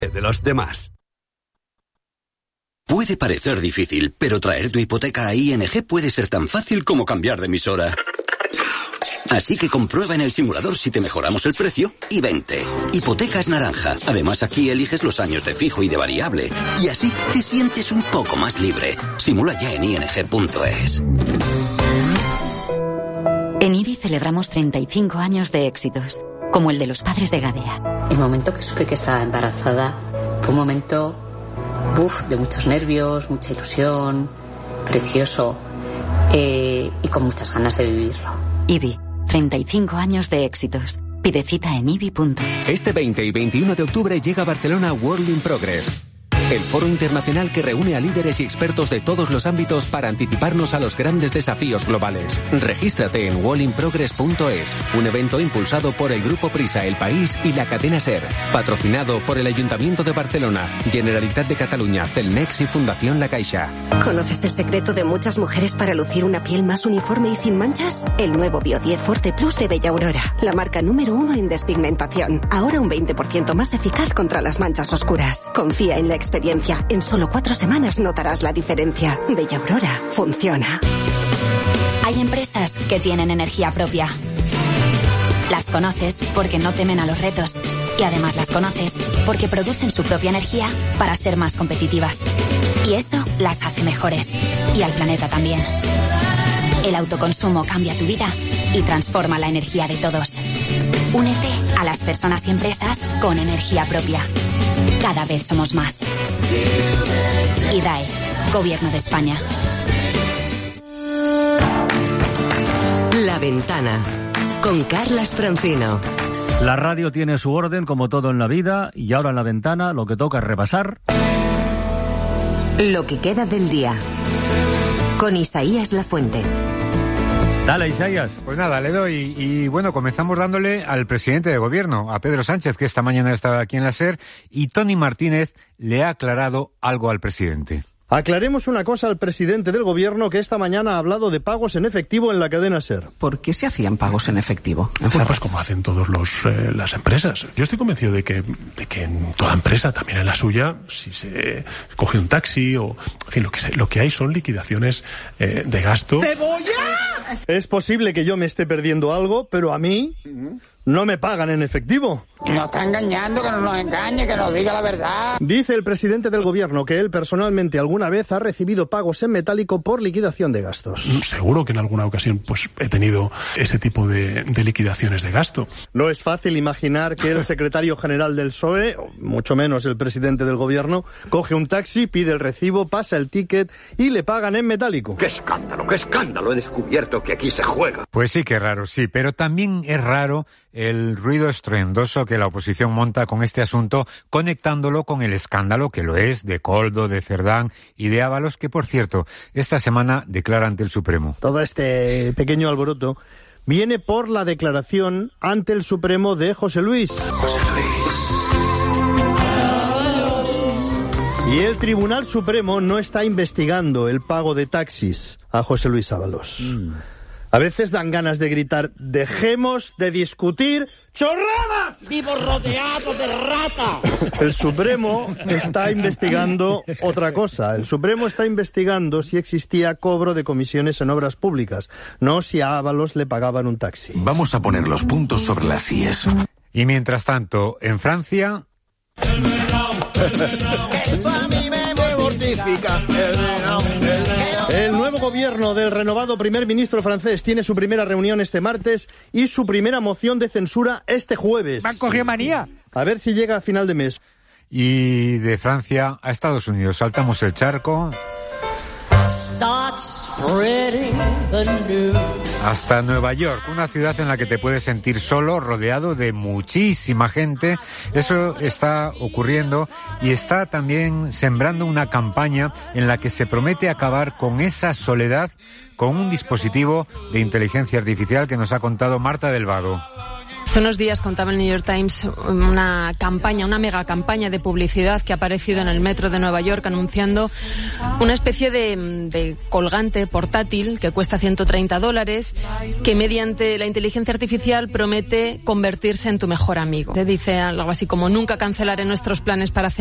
de los demás. Puede parecer difícil, pero traer tu hipoteca a ING puede ser tan fácil como cambiar de emisora. Así que comprueba en el simulador si te mejoramos el precio y vente. Hipotecas Naranja. Además, aquí eliges los años de fijo y de variable. Y así te sientes un poco más libre. Simula ya en ing.es. En IBI celebramos 35 años de éxitos, como el de los padres de Gadea. El momento que supe que estaba embarazada fue un momento de muchos nervios, mucha ilusión, precioso y con muchas ganas de vivirlo. IBI, 35 años de éxitos. Pide cita en ibi.es. Este 20 y 21 de octubre llega a Barcelona World in Progress, el foro internacional que reúne a líderes y expertos de todos los ámbitos para anticiparnos a los grandes desafíos globales. Regístrate en worldinprogress.es, un evento impulsado por el Grupo Prisa, El País y la cadena SER, patrocinado por el Ayuntamiento de Barcelona, Generalitat de Cataluña, Celnex y Fundación La Caixa. ¿Conoces el secreto de muchas mujeres para lucir una piel más uniforme y sin manchas? El nuevo Bio 10 Forte Plus de Bella Aurora, la marca número 1 en despigmentación. Ahora un 20% más eficaz contra las manchas oscuras. Confía en la experiencia. En solo 4 semanas notarás la diferencia. Bella Aurora funciona. Hay empresas que tienen energía propia. Las conoces porque no temen a los retos. Y además las conoces porque producen su propia energía para ser más competitivas. Y eso las hace mejores. Y al planeta también. El autoconsumo cambia tu vida y transforma la energía de todos. Únete a las personas y empresas con energía propia. Cada vez somos más. IDAE, Gobierno de España. La Ventana, con Carlas Francino. La radio tiene su orden, como todo en la vida, y ahora en La Ventana lo que toca es repasar lo que queda del día, con Isaías Lafuente. Dale, Isaías. Pues nada, le doy. Y bueno, comenzamos dándole al presidente de gobierno, a Pedro Sánchez, que esta mañana estaba aquí en la SER, y Toni Martínez le ha aclarado algo al presidente. Aclaremos una cosa al presidente del gobierno, que esta mañana ha hablado de pagos en efectivo en la cadena SER. ¿Por qué se hacían pagos en efectivo? Pues como hacen todos las empresas. Yo estoy convencido de que en toda empresa, también en la suya, si se coge un taxi o, en fin, lo que hay son liquidaciones de gasto. ¡Cebolla! Es posible que yo me esté perdiendo algo, pero a mí no me pagan en efectivo. Nos está engañando, que no nos engañe, que nos diga la verdad. Dice el presidente del gobierno que él personalmente alguna vez ha recibido pagos en metálico por liquidación de gastos. Seguro que en alguna ocasión pues he tenido ese tipo de liquidaciones de gasto. No es fácil imaginar que el secretario general del PSOE, o mucho menos el presidente del gobierno, coge un taxi, pide el recibo, pasa el ticket y le pagan en metálico. ¡Qué escándalo, qué escándalo! He descubierto que aquí se juega. Pues sí que es raro, sí, pero también es raro el ruido estruendoso que la oposición monta con este asunto, conectándolo con el escándalo que lo es de Koldo, de Cerdán y de Ábalos, que por cierto, esta semana declara ante el Supremo. Todo este pequeño alboroto viene por la declaración ante el Supremo de José Luis. Y el Tribunal Supremo no está investigando el pago de taxis a José Luis Ábalos. A veces dan ganas de gritar: dejemos de discutir chorradas. ¡Vivo rodeado de rata! El Supremo está investigando otra cosa. El Supremo está investigando si existía cobro de comisiones en obras públicas, no si a Ábalos le pagaban un taxi. Vamos a poner los puntos sobre las íes. Y mientras tanto, en Francia... Eso a mí me mortifica. El nuevo gobierno del renovado primer ministro francés tiene su primera reunión este martes y su primera moción de censura este jueves. ¿Me han cogido manía? A ver si llega a final de mes. Y de Francia a Estados Unidos, saltamos el charco hasta Nueva York, una ciudad en la que te puedes sentir solo, rodeado de muchísima gente. Eso está ocurriendo y está también sembrando una campaña en la que se promete acabar con esa soledad con un dispositivo de inteligencia artificial que nos ha contado Marta del Vado. Hace unos días contaba el New York Times una campaña, una mega campaña de publicidad que ha aparecido en el metro de Nueva York anunciando una especie de colgante portátil que cuesta $130, que mediante la inteligencia artificial promete convertirse en tu mejor amigo. Te dice algo así como: nunca cancelaré nuestros planes para cenar.